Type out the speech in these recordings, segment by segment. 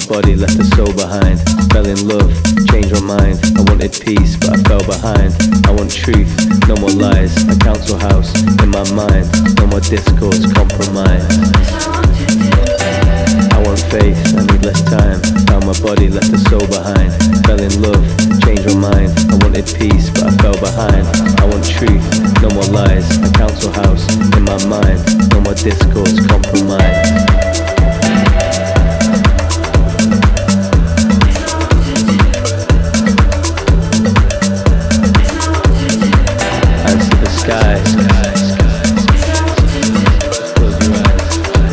body, left the soul behind. Fell in love, changed my mind. I wanted peace, but I fell behind. I want truth, no more lies. A council house in my mind. No more discourse, compromise. I want faith, I need less time. Found my body, left the soul behind. Fell in love, changed my mind. I wanted peace, but I fell behind. I want truth, no more lies. A council house in my mind. No more discourse, compromise. Answer the skies. Close your eyes.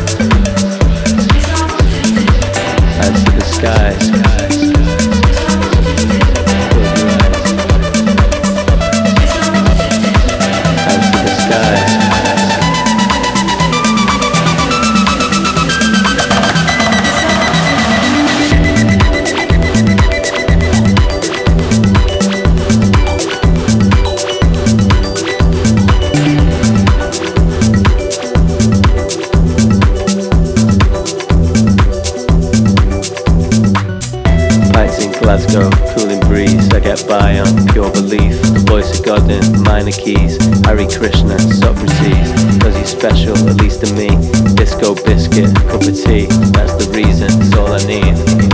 Answer the skies. Close your eyes. Answer the skies. Glasgow, cooling breeze, I get by on pure belief. The voice of God in minor keys. Hare Krishna, Socrates, cause he's special, at least to me. Disco biscuit, cup of tea, that's the reason, it's all I need.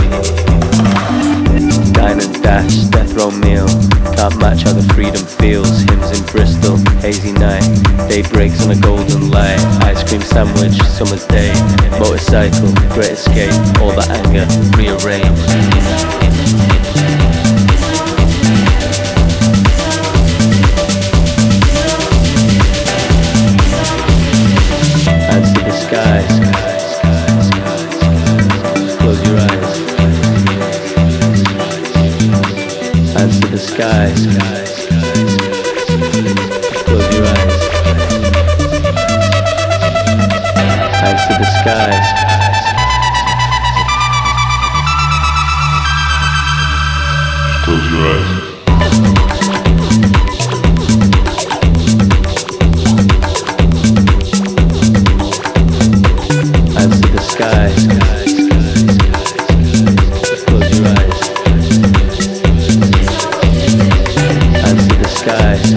Dine and dash, death row meal. Can't match how the freedom feels. Hymns in Bristol, hazy night. Day breaks on a golden light. Ice cream sandwich, summer's day. Motorcycle, great escape. All the anger, rearranged. Answer the skies. Close your eyes. Answer the skies. Close your eyes. Answer the skies. Close your eyes. Answer the skies. Close your eyes. Answer the skies.